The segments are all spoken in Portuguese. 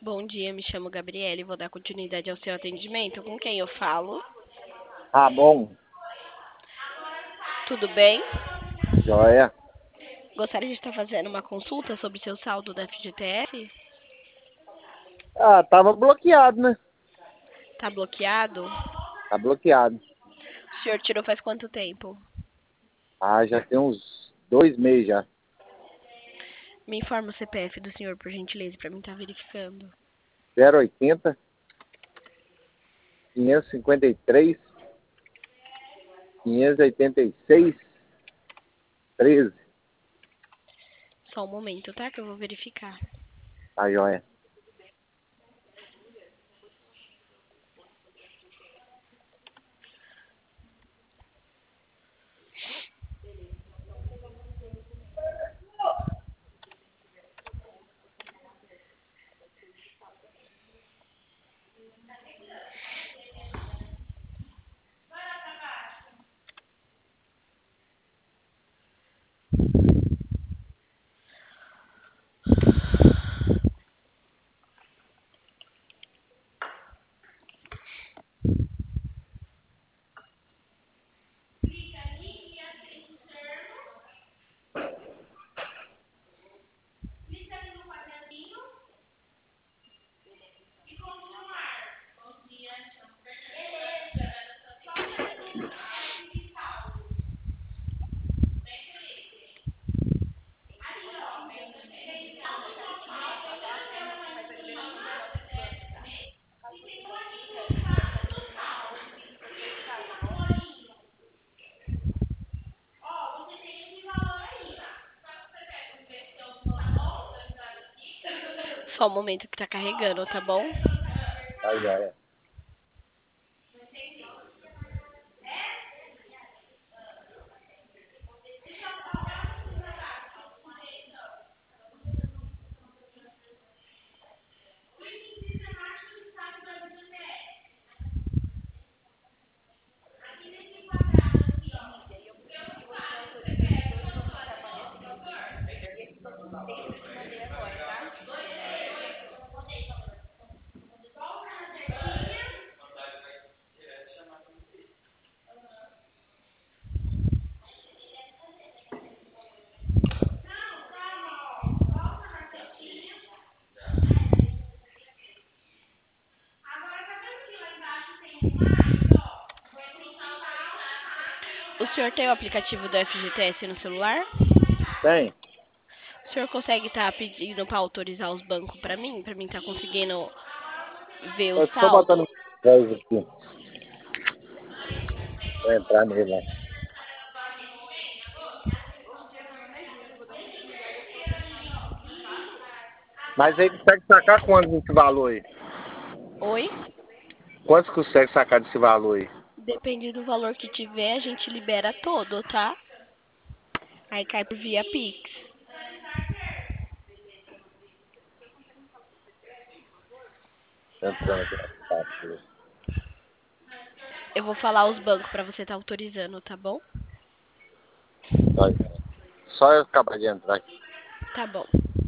Bom dia, me chamo Gabriele, vou dar continuidade ao seu atendimento. Com quem eu falo? Ah, bom, Tudo bem? joia. Gostaria de estar fazendo uma consulta sobre seu saldo da FGTS? Ah, tava bloqueado, né? Tá bloqueado? Tá bloqueado. O senhor tirou faz quanto tempo? Ah, já tem uns 2 meses já. Me informa o CPF do senhor, por gentileza, para mim estar verificando. 080 553 586 13. Só um momento, tá? Que eu vou verificar. Tá, joia. Só um momento que tá carregando, tá bom? Tá, joia. O senhor tem o aplicativo do FGTS no celular? Tem? O senhor consegue estar pedindo para autorizar os bancos para mim? Para mim estar conseguindo ver o Eu tô saldo? botando voz aqui. Vou entrar nele lá. Mas aí consegue sacar quantos desse valor aí? Oi? Quantos consegue sacar desse valor aí? Depende do valor que tiver, a gente libera todo, tá? Aí cai por via Pix. Entrando aqui na parte. Eu vou falar os bancos pra você estar autorizando, tá bom? Tá, joia. Só eu acabar de entrar aqui. Tá bom.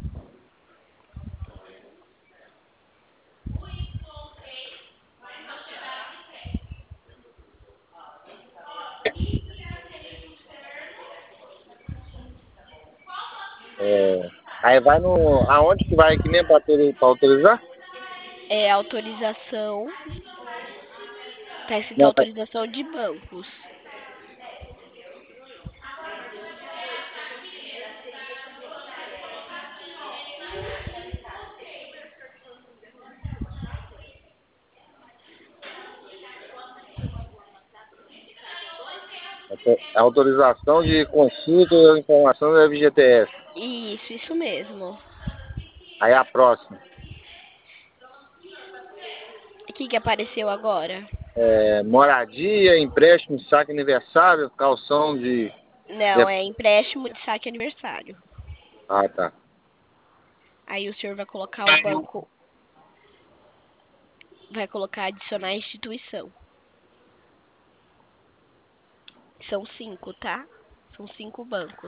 É, aí vai no. Aonde que vai aqui mesmo pra autorizar? É autorização. Tá escrito Não, vai. autorização de bancos. Autorização de consulta da informação do FGTS. Isso mesmo. Aí a próxima. O que apareceu agora? Moradia, empréstimo, saque aniversário, calção de. Não, é empréstimo de saque aniversário. Ah, tá. Aí o senhor vai colocar o banco, vai colocar adicionar instituição. São 5, tá? São 5 bancos.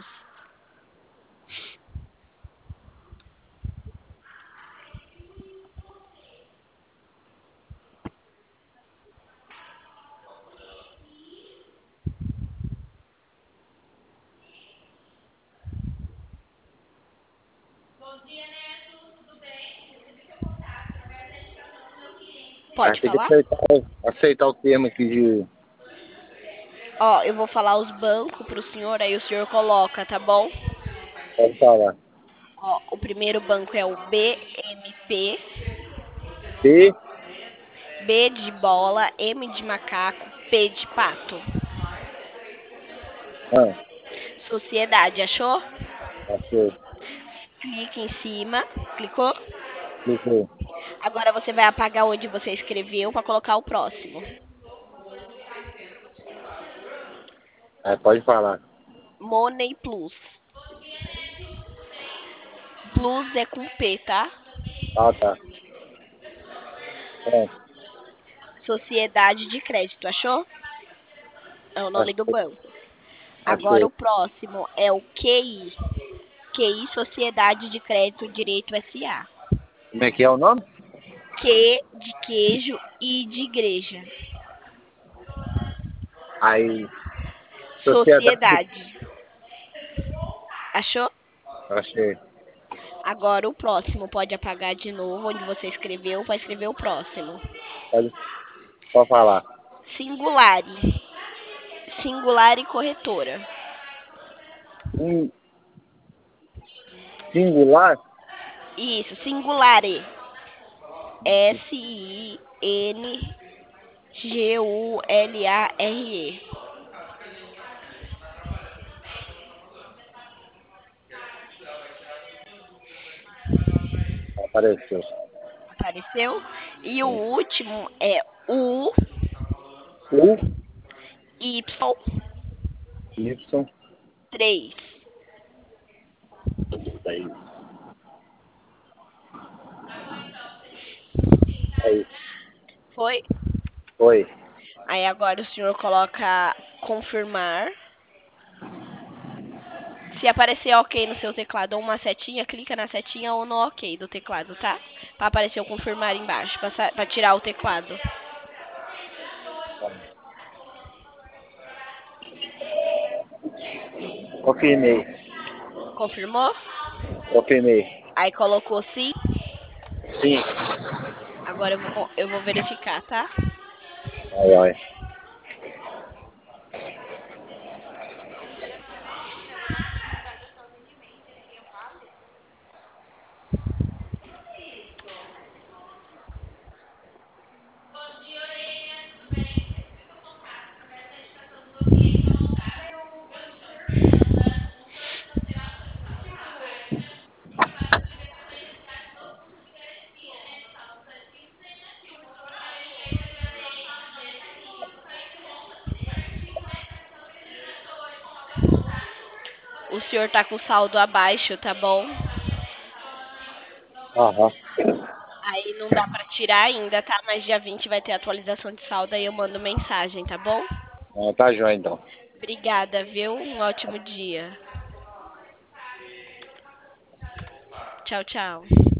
Pode Tem que falar? aceitar o termo aqui de. Ó, eu vou falar os bancos pro senhor, aí o senhor coloca, tá bom? Pode falar. Ó, o primeiro banco é o BMP, B, B de bola, M de macaco, P de pato. ah, Sociedade, achou? achei. Clica em cima, clicou? Clicou. Agora você vai apagar onde você escreveu para colocar o próximo. Aí pode falar. Money Plus. Plus é com P, tá? Ah, tá. Pronto. Sociedade de crédito, achou? É o nome do Achei. banco. Agora Achei. o próximo é o QI. QI Sociedade de Crédito Direito SA. Como é que é o nome? Q de queijo e de igreja. Aí, sociedade. Sociedade. Achou? Achei. Agora o próximo pode apagar de novo onde você escreveu, vai escrever o próximo. Pode, pode falar. Singulare. Singulare corretora. Um singular? Isso, Singulare. Singulare. Apareceu. Apareceu? E o último é U U, Y Y, 3. 6. Aí, Foi? foi. Aí agora o senhor coloca confirmar. Se aparecer OK no seu teclado ou uma setinha, clica na setinha ou no OK do teclado, tá? Pra aparecer o confirmar embaixo, pra tirar o teclado. Confirmei. Confirmou? Confirmei. Aí colocou sim. Sim. Agora eu vou verificar, tá? Aí, olha. O senhor tá com saldo abaixo, tá bom? Aham. Aí não dá pra tirar ainda, tá? Mas dia 20 vai ter atualização de saldo, aí eu mando mensagem, tá bom? Ah, tá joia, então. Obrigada, viu? Um ótimo dia. Tchau, tchau.